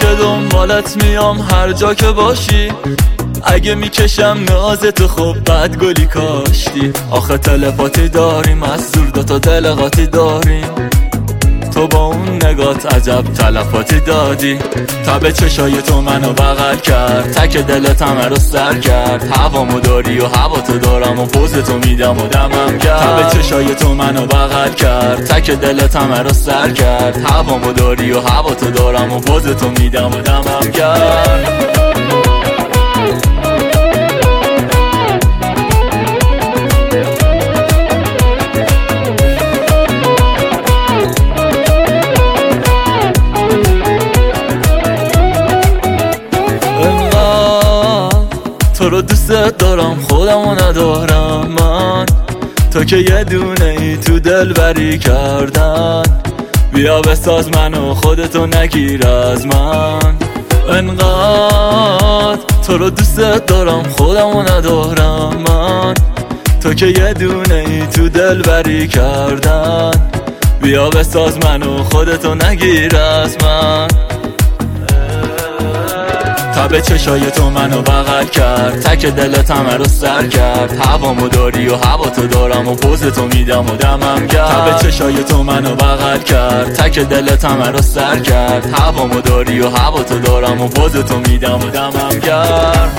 همیشه دنبالت میام هر جا که باشی. اگه میکشم نازت خب بد گلی کاشتی. آخه تلپاتی داریم از دور دوتا دل قاطی داریم. تو با اون نگات عجب تلفاتی دادی. تب چشای تو منو بغل کرد، تک دلت همه رو سر کرد. هوامو داری و هوا تو دارم و پوز تو میدم و دمم کرد. تب چشای تو منو بغل کرد، تک دلت همه رو سر کرد. هوامو داری و هوا تو دارم و پوز تو میدم و دمم کرد. تو رو دوست دارم خودمو ندارم من. تو که یه دونه ای تو دل بری کردن. بیا بساز منو خودتو نگیر از من. انقدر تو رو دوست دارم خودمو ندارم من. تو که یه دونه ای تو دل بری کردن. بیا بساز منو خودتو نگیر از من. تب چشای تو منو بغل کرد، تک دلت همه رو سر کرد. هوامو داری و هوا تو دارم و پوز تو میدم و دمم کرد. تب چشای تو منو بغل کرد، تک دلت همه رو سر کرد. هوامو داری و هوا تو دارم و پوز تو میدم و دمم کرد.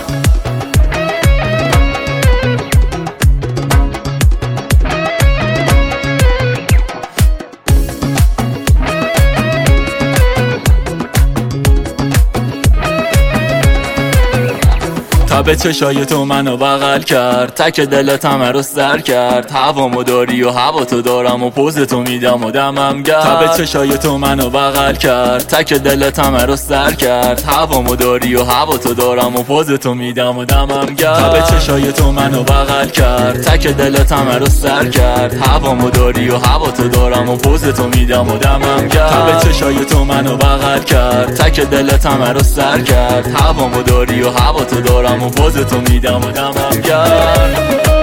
تب چشای تو منو بغل کرد، تک دلت همه رو سر کرد. هوامو داری و هوا تو دارم و پوز تو میدم و دمم گرد. تب چشای تو منو بغل کرد، تک دلت همه رو سر کرد. هوامو داری و هوا تو دارم و پوز تو میدم و دمم گرد. تب چشای تو منو بغل کرد، تک دلت همه رو سر کرد. هوامو داری و هوا تو دارم و پوز تو میدم و دمم گرد. تب چشای تو منو بغل کرد، تک دلت همه رو سر کرد. هوامو داری و هوا تو دارم و پوز تو میدم و دمم کرد.